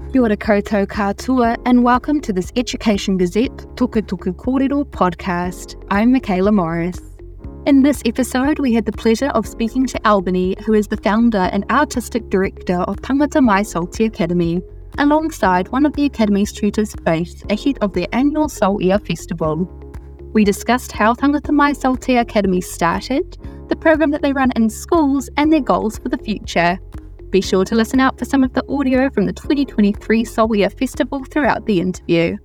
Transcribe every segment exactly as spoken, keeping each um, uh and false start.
Kia ora koutou katoa, and welcome to this Education Gazette Tuku Tuku Kōrero podcast. I'm Michaela Morris. In this episode, we had the pleasure of speaking to Albany, who is the founder and artistic director of Tangata Mai Salty Academy, alongside one of the Academy's tutors, Faith, ahead of their annual Soul Ia Festival. We discussed how Tangata Mai Salty Academy started, the program that they run in schools, and their goals for the future. Be sure to listen out for some of the audio from the twenty twenty-three Soul Ia Festival throughout the interview.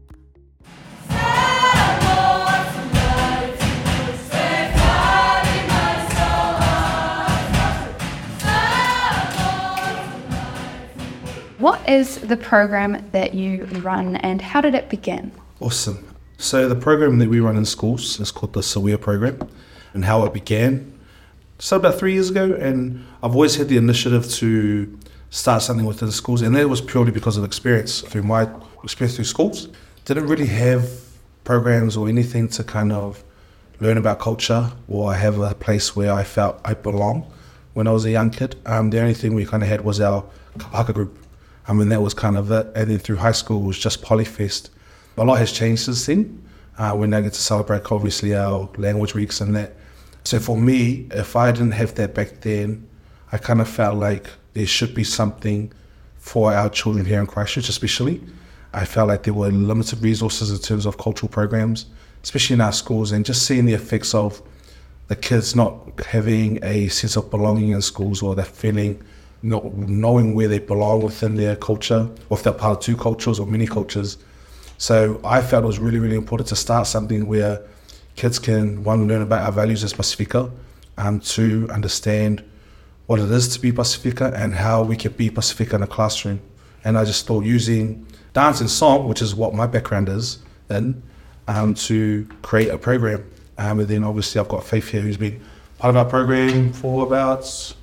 What is the program that you run and how did it begin? Awesome. So the program that we run in schools is called the Soul Ia program, and how it began. So about three years ago, and I've always had the initiative to start something within the schools, and that was purely because of experience, through my experience through schools. Didn't really have programs or anything to kind of learn about culture or have a place where I felt I belong when I was a young kid. Um, the only thing we kind of had was our kapaka group. I mean, that was kind of it. And then through high school, it was just Polyfest. A lot has changed since then. Uh, we now get to celebrate, obviously, our language weeks and that. So for me, if I didn't have that back then, I kind of felt like there should be something for our children here in Christchurch, especially. I felt like there were limited resources in terms of cultural programs, especially in our schools, and just seeing the effects of the kids not having a sense of belonging in schools, or that feeling, not knowing where they belong within their culture, or if they're part of two cultures or many cultures. So I felt it was really, really important to start something where kids can, one, learn about our values as Pasifika, and two, understand what it is to be Pasifika and how we can be Pasifika in a classroom. And I just thought using dance and song, which is what my background is in, um, to create a program. Um, and then obviously I've got Faith here, who's been part of our program for about...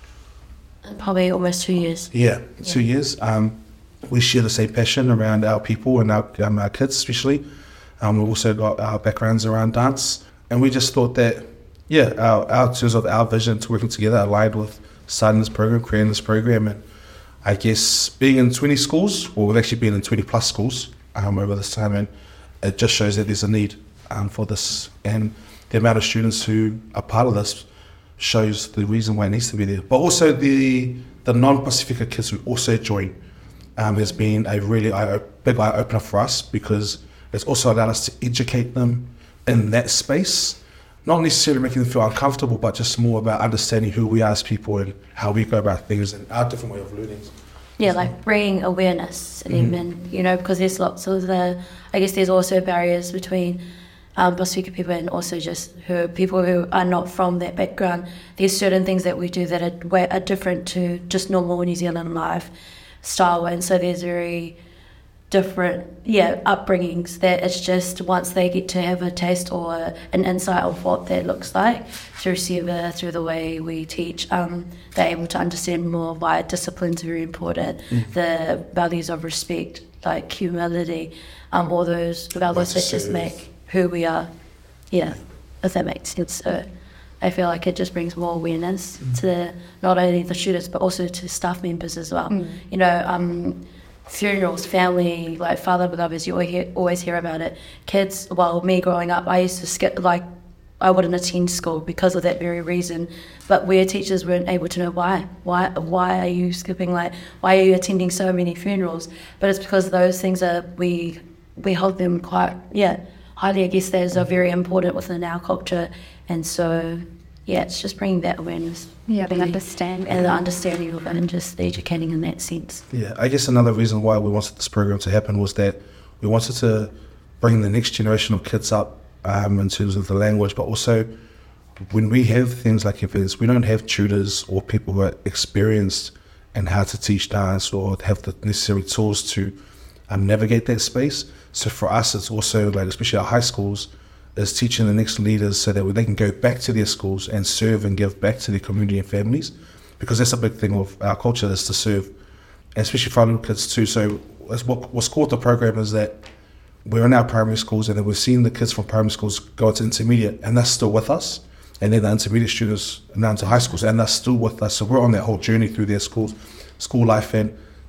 Probably almost two years. Yeah, yeah. two years. Um, we share the same passion around our people and our, um, our kids especially. Um, we've also got our backgrounds around dance, and we just thought that, yeah, our, our in terms of our vision to working together aligned with starting this program, creating this program, and I guess being in twenty schools, well, we've actually been in twenty plus schools um, over this time, and it just shows that there's a need um, for this, and the amount of students who are part of this shows the reason why it needs to be there. But also the the non-Pasifika kids who also join um, has been a really eye, big eye opener for us, because it's also allowed us to educate them in that space, not necessarily making them feel uncomfortable, but just more about understanding who we are as people and how we go about things and our different way of learning. Yeah, like bringing awareness and mm-hmm. even, you know, because there's lots of the, I guess there's also barriers between um, Pasifika people and also just who people who are not from that background. There's certain things that we do that are, are different to just normal New Zealand lifestyle, and so there's very different yeah upbringings that it's just once they get to have a taste or an insight of what that looks like through Siva, through the way we teach, um, they're able to understand more why discipline's very important, mm. the values of respect, like humility, um, all those values that just make who we are, yeah, if that makes sense. So I feel like it just brings more awareness mm. to not only the students but also to staff members as well. Mm. You know, um, funerals, family, like father beloveds, you always hear, always hear about it. Kids, well, me growing up, I used to skip, like, I wouldn't attend school because of that very reason. But where teachers weren't able to know why. Why Why are you skipping, like, why are you attending so many funerals? But it's because those things are, we we hold them quite, yeah, highly, I guess, those are very important within our culture. And so, yeah, it's just bringing that awareness. Yeah, the understanding. And the understanding of it and just the educating in that sense. Yeah, I guess another reason why we wanted this program to happen was that we wanted to bring the next generation of kids up um, in terms of the language, but also when we have things like events, we don't have tutors or people who are experienced in how to teach dance or have the necessary tools to um, navigate that space. So for us, it's also, like, especially our high schools, is teaching the next leaders so that they can go back to their schools and serve and give back to their community and families, because that's a big thing of our culture, is to serve, and especially for our little kids too. So what, what's cool with the program is that we're in our primary schools, and then we're seeing the kids from primary schools go to intermediate, and they're still with us, and then the intermediate students now into high schools, and they're still with us. So we're on that whole journey through their schools, school life, and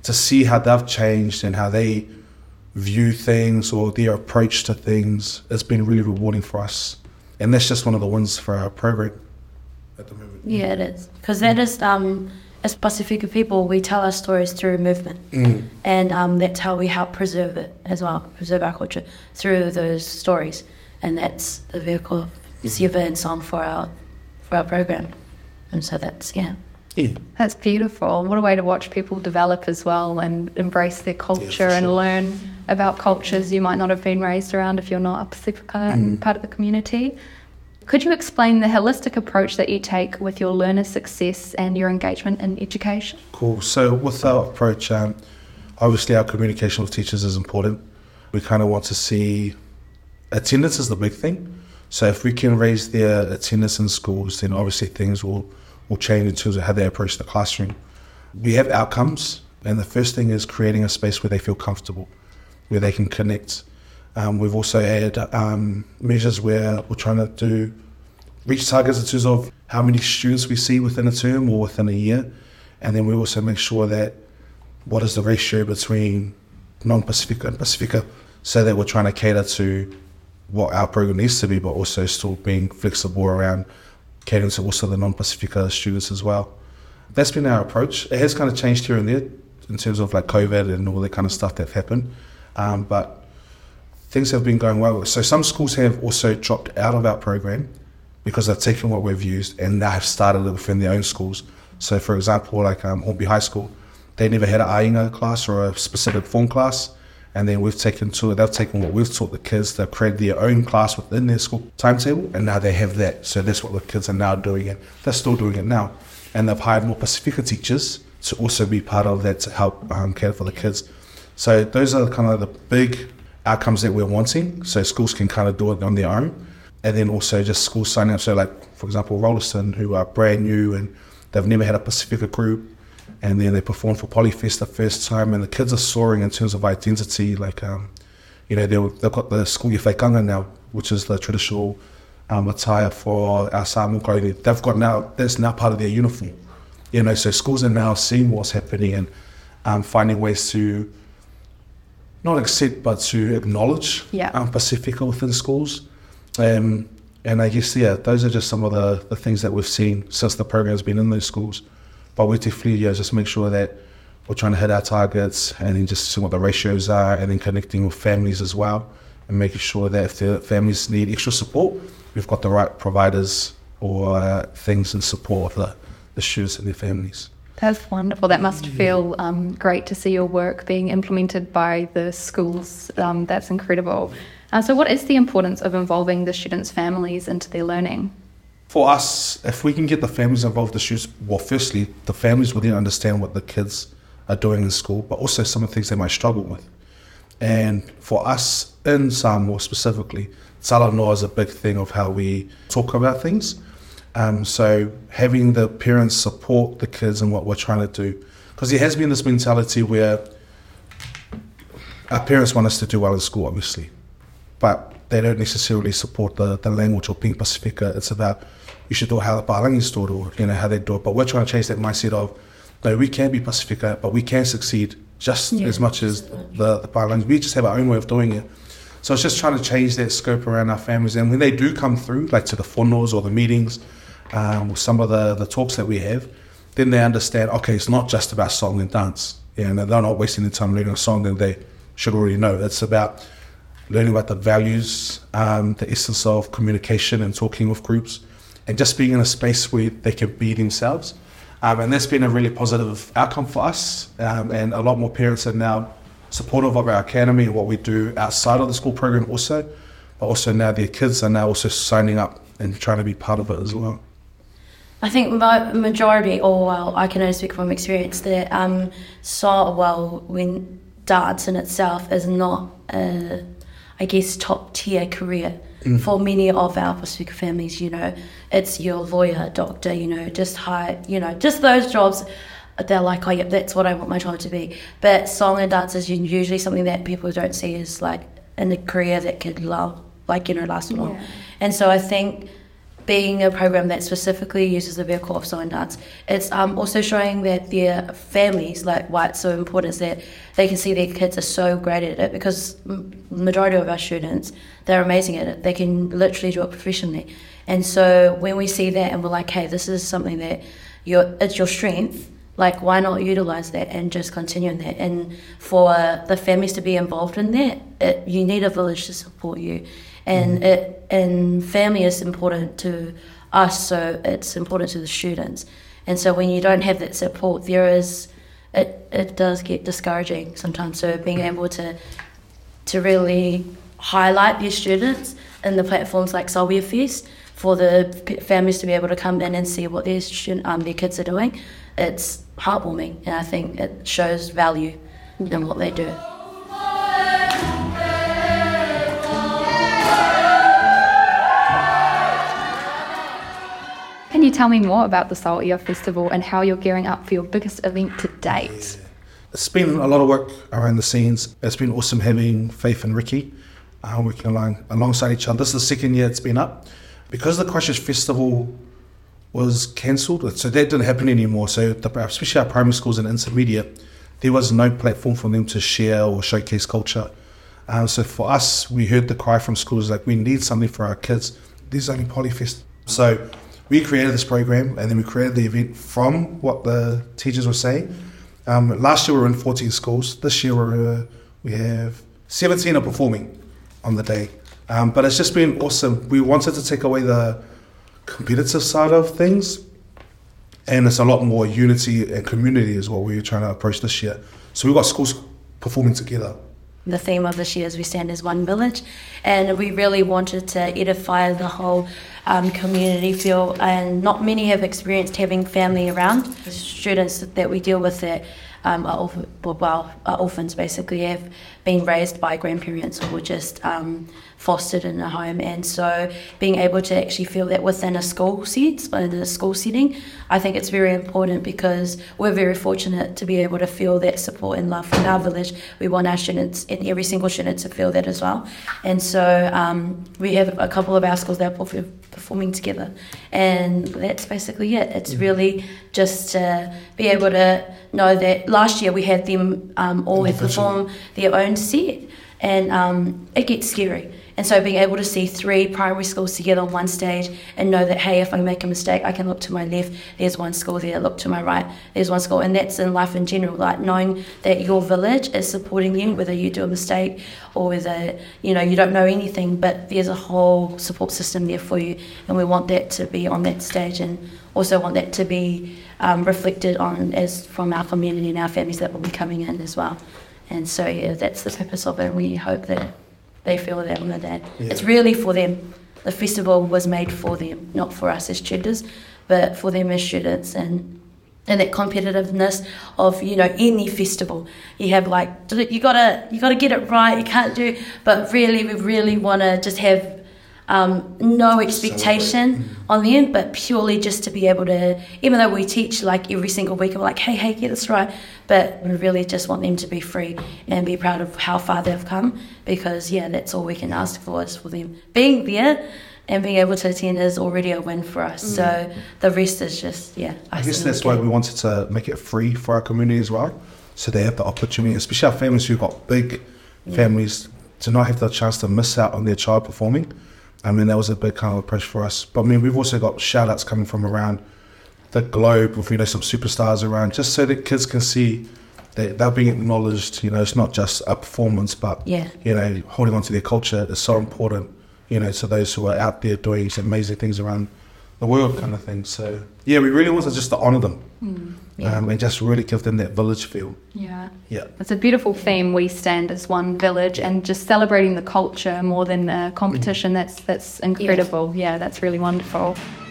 to see how they've changed and how they view things or their approach to things, it's been really rewarding for us. And that's just one of the wins for our program at the moment. Yeah, it is. Because that is, um, as Pasifika people, we tell our stories through movement. Mm. And um, that's how we help preserve it as well, preserve our culture through those stories. And that's the vehicle of Siva and song for our, for our program. And so that's, yeah. Yeah. That's beautiful. What a way to watch people develop as well and embrace their culture Yeah, and sure. learn about cultures you might not have been raised around if you're not a Pacifica and part of the community. Could you explain the holistic approach that you take with your learner success and your engagement in education? Cool. So with our approach, um, obviously our communication with teachers is important. We kind of want to see attendance is the big thing. So if we can raise their attendance in schools, then obviously things will, will change in terms of how they approach the classroom. We have outcomes, and the first thing is creating a space where they feel comfortable, where they can connect. Um, we've also had um, measures where we're trying to do reach targets in terms of how many students we see within a term or within a year. And then we also make sure that what is the ratio between non-Pacifica and Pacifica, so that we're trying to cater to what our program needs to be, but also still being flexible around catering to also the non-Pacifica students as well. That's been our approach. It has kind of changed here and there in terms of like COVID and all that kind of stuff that's happened. Um, but things have been going well. So some schools have also dropped out of our program because they've taken what we've used and now have started it within their own schools. So for example, like um, Hornby High School, they never had an Ainga class or a specific form class. And then we've taken to it, they've taken what we've taught the kids, they've created their own class within their school timetable, and now they have that. So that's what the kids are now doing, and they're still doing it now. And they've hired more Pacifica teachers to also be part of that to help um, care for the kids. So those are kind of the big outcomes that we're wanting. So schools can kind of do it on their own. And then also just schools signing up. So like, for example, Rolliston, who are brand new and they've never had a Pacifica group. And then they performed for Polyfest the first time, and the kids are soaring in terms of identity. Like, um, you know, they've got the school Whakainga now, which is the traditional um, attire for our Samoan clothing. They've got now, that's now part of their uniform. You know, so schools are now seeing what's happening and um, finding ways to not accept, but to acknowledge yeah. um, Pacifica within schools. Um, and I guess, yeah, those are just some of the, the things that we've seen since the program's been in those schools. But we definitely yeah, just make sure that we're trying to hit our targets and then just see what the ratios are and then connecting with families as well and making sure that if the families need extra support, we've got the right providers or uh, things in support of the, the students and their families. That's wonderful. That must feel um, great to see your work being implemented by the schools. Um, that's incredible. Uh, so what is the importance of involving the students' families into their learning? For us, if we can get the families involved, the students, well, firstly, the families will then understand what the kids are doing in school, but also some of the things they might struggle with. And for us in Samoa specifically, Talanoa is a big thing of how we talk about things. Um, so having the parents support the kids in what we're trying to do, because there has been this mentality where our parents want us to do well in school, obviously, but they don't necessarily support the, the language or being Pacifica. It's about, you should do how the Palangi's do it, or you know, how they do it. But we're trying to change that mindset of, no, we can be Pacifica, but we can succeed just yeah. as much as the, the Palangi. We just have our own way of doing it. So it's just trying to change that scope around our families. And when they do come through, like to the whānau or the meetings, um, or some of the, the talks that we have, then they understand, okay, it's not just about song and dance. Yeah, and they're not wasting their time learning a song that they should already know. It's about learning about the values, um, the essence of communication and talking with groups, and just being in a space where they can be themselves. Um, and that's been a really positive outcome for us. Um, and a lot more parents are now supportive of our academy and what we do outside of the school program also. But also now their kids are now also signing up and trying to be part of it as well. I think my majority, or well, I can only speak from experience, that um, saw well when dance in itself is not a, I guess, top tier career mm. for many of our Pacifica families. You know, it's your lawyer, doctor, you know, just high, you know, just those jobs. They're like, oh yeah, that's what I want my child to be. But song and dance is usually something that people don't see as like in a career that could love, like, you know, last long. Yeah. And so I think being a program that specifically uses the vehicle of song and dance, it's um, also showing that their families, like why it's so important is that they can see their kids are so great at it, because majority of our students, they're amazing at it. They can literally do it professionally. And so when we see that and we're like, hey, this is something that you're, it's your strength, like why not utilize that and just continue in that? And for the families to be involved in that, it, you need a village to support you. And it, and family is important to us, so it's important to the students. And so when you don't have that support, there is, it, it does get discouraging sometimes. So being able to to really highlight your students in the platforms like Solvia Fest, for the p- families to be able to come in and see what their student, um, their kids are doing, it's heartwarming, and I think it shows value in what they do. Can you tell me more about the Solvia Festival and how you're gearing up for your biggest event to date? It's been a lot of work around the scenes. It's been awesome having Faith and Ricky uh, working along, alongside each other. This is the second year it's been up. Because the Christchurch Festival was cancelled, so that didn't happen anymore. So the, especially our primary schools and intermediate, there was no platform for them to share or showcase culture. Um, so for us, we heard the cry from schools like, we need something for our kids. There's only Polyfest. So we created this program, and then we created the event from what the teachers were saying. Um, last year we were in fourteen schools. This year we're, uh, we have seventeen are performing on the day. Um, but it's just been awesome. We wanted to take away the competitive side of things, and it's a lot more unity and community is what we're trying to approach this year. So we've got schools performing together. The theme of this year is We Stand as One Village, and we really wanted to edify the whole um, community feel, and not many have experienced having family around. The students that we deal with that um, are, orph- well, are orphans basically have been raised by grandparents or were just um, fostered in a home, and so being able to actually feel that within a school set, in a school setting, I think it's very important, because we're very fortunate to be able to feel that support and love from our village. We want our students and every single student to feel that as well, and so um, we have a couple of our schools that are perf- performing together, and that's basically it. It's really just to be able to know that last year we had them um, all perform their own set, and um, it gets scary. And so being able to see three primary schools together on one stage and know that, hey, if I make a mistake, I can look to my left, there's one school there, look to my right, there's one school. And that's in life in general, like knowing that your village is supporting you, whether you do a mistake or whether, you know, you don't know anything, but there's a whole support system there for you. And we want that to be on that stage, and also want that to be um, reflected on as from our community and our families that will be coming in as well. And so, yeah, that's the purpose of it. We hope that they feel that on the day. Yeah. It's really for them. The festival was made for them, not for us as tutors, but for them as students. And and that competitiveness of, you know, any festival, you have like, you gotta you gotta get it right. You can't do, but really, we really want to just have um, no expectation on them, but purely just to be able to, even though we teach like every single week, and we're like, hey, hey, get this right, but we really just want them to be free and be proud of how far they've come, because yeah, that's all we can ask for, is for them being there and being able to attend is already a win for us. Mm. So the rest is just, yeah. I guess that's why we wanted to make it free for our community as well, so they have the opportunity, especially our families who've got big yeah. families, to not have the chance to miss out on their child performing. I mean, that was a big kind of approach for us. But I mean, we've also got shout outs coming from around the globe with, you know, some superstars around, just so that kids can see that they're being acknowledged. You know, it's not just a performance, but, yeah. you know, holding on to their culture is so important, you know, to those who are out there doing some amazing things around the world kind of thing. So, yeah, we really wanted just to honour them mm, yeah. um, and just really give them that village feel. Yeah. Yeah. It's a beautiful theme, We Stand as One Village, and just celebrating the culture more than the competition. Mm. That's that's incredible. Yeah, yeah, that's really wonderful.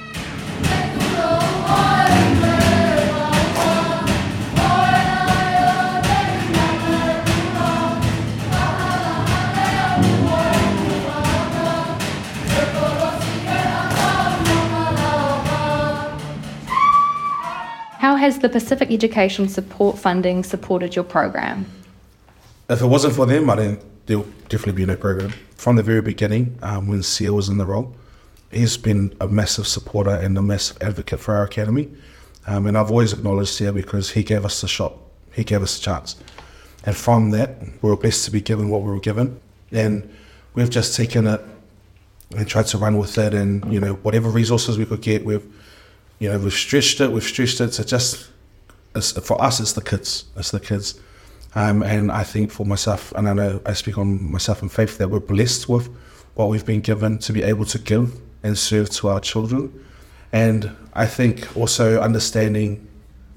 How has the Pacific Education Support Funding supported your program? If it wasn't for them, I didn't, there'll definitely be no program. From the very beginning, um, when Sia was in the role, he's been a massive supporter and a massive advocate for our academy. Um, and I've always acknowledged here because he gave us the shot, he gave us a chance. And from that, we were blessed to be given what we were given. And we've just taken it and tried to run with it, and, you know, whatever resources we could get, we've, you know, we've stretched it, we've stretched it to just, it's, for us, it's the kids, it's the kids. Um, and I think for myself, and I know I speak on myself and Faith, that we're blessed with what we've been given to be able to give and serve to our children. And I think also understanding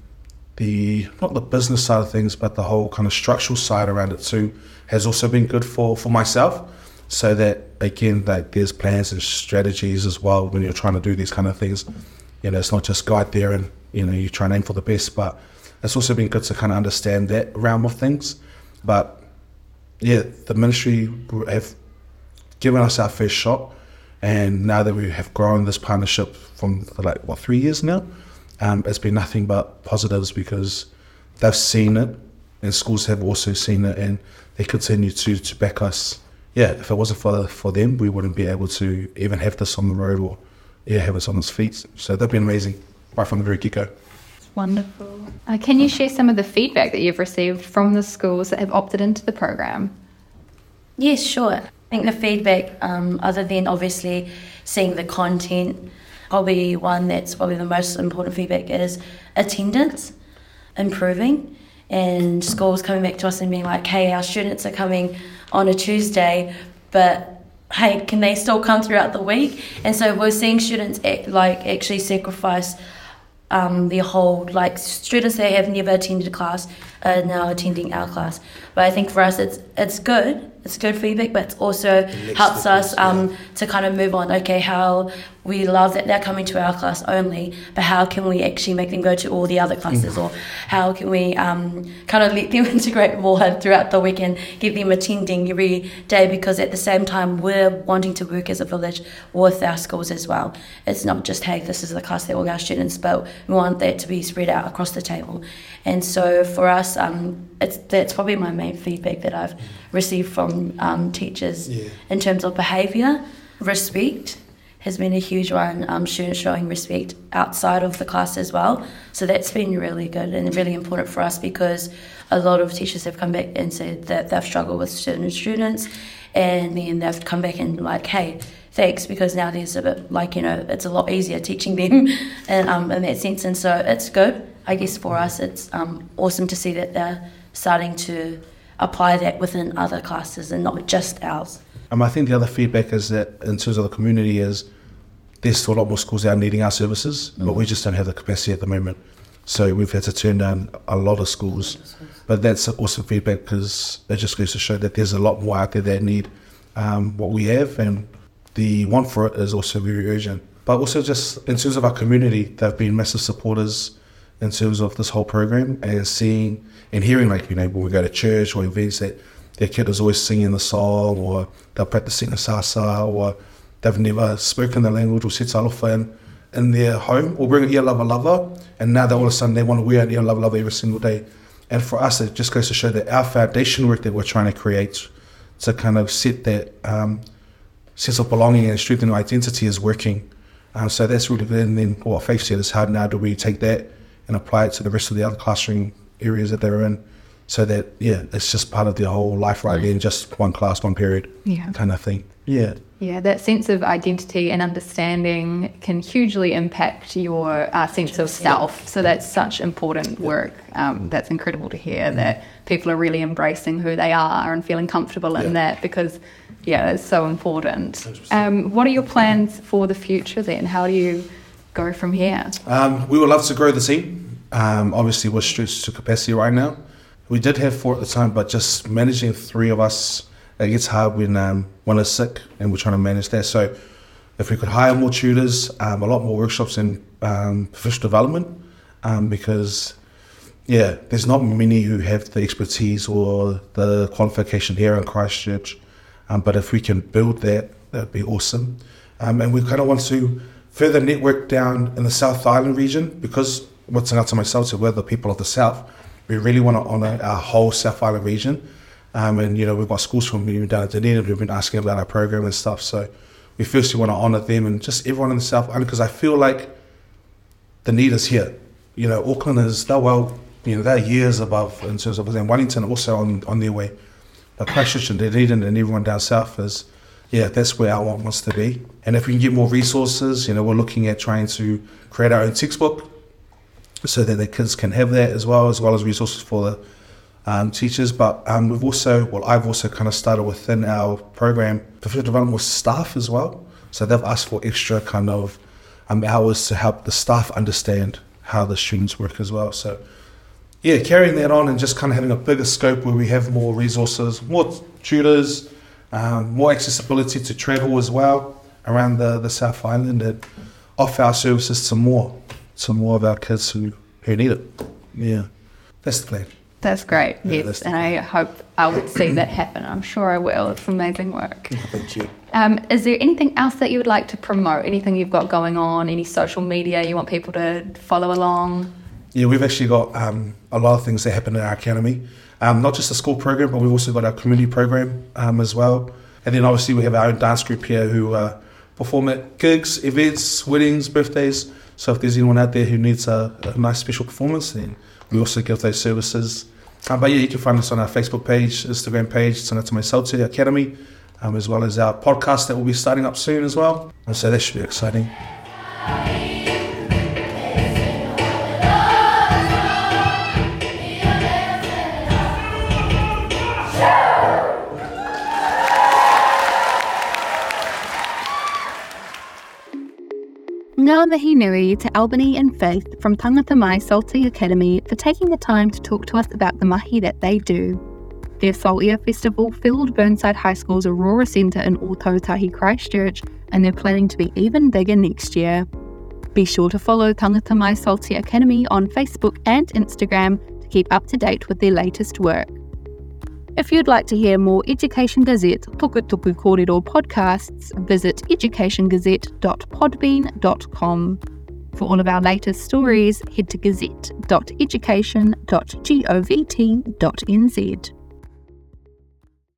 the, not the business side of things, but the whole kind of structural side around it too, has also been good for, for myself. So that, again, like there's plans and strategies as well when you're trying to do these kind of things. You know, it's not just go out there and, you know, you try and aim for the best, but it's also been good to kind of understand that realm of things. But yeah, the ministry have given us our first shot, and now that we have grown this partnership from like, what, three years now, um, it's been nothing but positives because they've seen it, and schools have also seen it, and they continue to, to back us. Yeah, if it wasn't for for them, we wouldn't be able to even have this on the road or yeah, have us on its feet. So they've been amazing right from the very get-go. Wonderful. Uh, can you share some of the feedback that you've received from the schools that have opted into the program? Yes, sure. I think the feedback, um, other than obviously seeing the content, probably one that's probably the most important feedback is attendance improving, and schools coming back to us and being like, hey, our students are coming on a Tuesday, but hey, can they still come throughout the week? And so we're seeing students act, like actually sacrifice um, their whole, like students that have never attended a class are now attending our class. But I think for us it's it's good, it's good feedback, but it also helps us um, to kind of move on. Okay, how we love that they're coming to our class only, but how can we actually make them go to all the other classes, mm. or how can we um, kind of let them integrate more throughout the week and get them attending every day, because at the same time we're wanting to work as a village with our schools as well. It's not just, hey, this is the class that all our students, but we want that to be spread out across the table. And so for us, um, it's that's probably my main feedback that I've received from um, teachers yeah. in terms of behaviour. Respect has been a huge one, um, students showing respect outside of the class as well. So that's been really good and really important for us, because a lot of teachers have come back and said that they've struggled with certain students, and then they've come back and like, hey, thanks, because now there's a bit like, you know, it's a lot easier teaching them and, um, in that sense. And so it's good. I guess for us it's um, awesome to see that they're starting to apply that within other classes and not just ours. Um, I think the other feedback is that in terms of the community is there's still a lot more schools out needing our services, mm. but we just don't have the capacity at the moment. So we've had to turn down a lot of schools. But that's awesome feedback, because it just goes to show that there's a lot more out there that need um, what we have, and the want for it is also very urgent. But also just in terms of our community, they've been massive supporters in terms of this whole program, and seeing and hearing, like, you know, when we go to church or events, that their kid is always singing the song, or they're practicing the sasa, or they've never spoken the language or said talofa in, in their home, or bring an Ia Lava Lava, and now they all of a sudden they want to wear an Ia Lava Lava every single day. And for us, it just goes to show that our foundation work that we're trying to create to kind of set that um, sense of belonging and strengthen our identity is working. Um, so that's really good. And then what Faith said is, how now do we take that and apply it to the rest of the other classroom areas that they're in, so that, yeah, it's just part of their whole life right there in just one class, one period, yeah. kind of thing. Yeah. Yeah, that sense of identity and understanding can hugely impact your uh, sense of self. So that's such important work. Um, that's incredible to hear, that people are really embracing who they are and feeling comfortable in yeah. that, because, yeah, it's so important. Um, what are your plans for the future then? How do you go from here? Um, we would love to grow the team. Um, obviously, we're stretched to capacity right now. We did have four at the time, but just managing three of us, it gets hard when um, one is sick, and we're trying to manage that. So if we could hire more tutors, um, a lot more workshops in um, professional development, um, because, yeah, there's not many who have the expertise or the qualification here in Christchurch. Um, but if we can build that, that'd be awesome. Um, and we kind of want to further network down in the South Island region, because what's out to myself, so we're the people of the South. We really want to honour our whole South Island region. Um, and, you know, we've got schools from even down at Dunedin who've been asking about our program and stuff. So we firstly want to honour them and just everyone in the South Island, because I feel like the need is here. You know, Auckland is, they're well, you know, they're years above in terms of, and Wellington also on, on their way. But Christchurch and Dunedin and everyone down south is, yeah, that's where our want wants to be. And if we can get more resources, you know, we're looking at trying to create our own textbook so that the kids can have that as well, as well as resources for the um, teachers. But um, we've also, well, I've also kind of started within our program professional development with staff as well. So they've asked for extra kind of um, hours to help the staff understand how the students work as well. So yeah, carrying that on and just kind of having a bigger scope where we have more resources, more tutors, um, more accessibility to travel as well around the, the South Island, and offer our services to more, to more of our kids who, who need it. Yeah, that's the plan. That's great, Yeah, yes, that's and I hope I would see that happen. I'm sure I will. It's amazing work. Thank you. Um, is there anything else that you would like to promote? Anything you've got going on? Any social media you want people to follow along? Yeah, we've actually got um, a lot of things that happen in our academy. Um, not just the school program, but we've also got our community program um, as well. And then obviously we have our own dance group here who uh, perform at gigs, events, weddings, birthdays. So if there's anyone out there who needs a, a nice special performance, then we also give those services. Um, but yeah, you can find us on our Facebook page, Instagram page, Tangata Salty Academy, um, as well as our podcast that will be starting up soon as well. And so that should be exciting. Ngā mihi nui to Albany and Faith from Tangata Mai Salty Academy for taking the time to talk to us about the mahi that they do. Their Saltia Festival filled Burnside High School's Aurora Centre in Ōtautahi, Christchurch, and they're planning to be even bigger next year. Be sure to follow Tangata Mai Salty Academy on Facebook and Instagram to keep up to date with their latest work. If you'd like to hear more Education Gazette Tuku Tuku Kōrero podcasts, visit education gazette dot podbean dot com. For all of our latest stories, head to gazette dot education dot govt dot n z.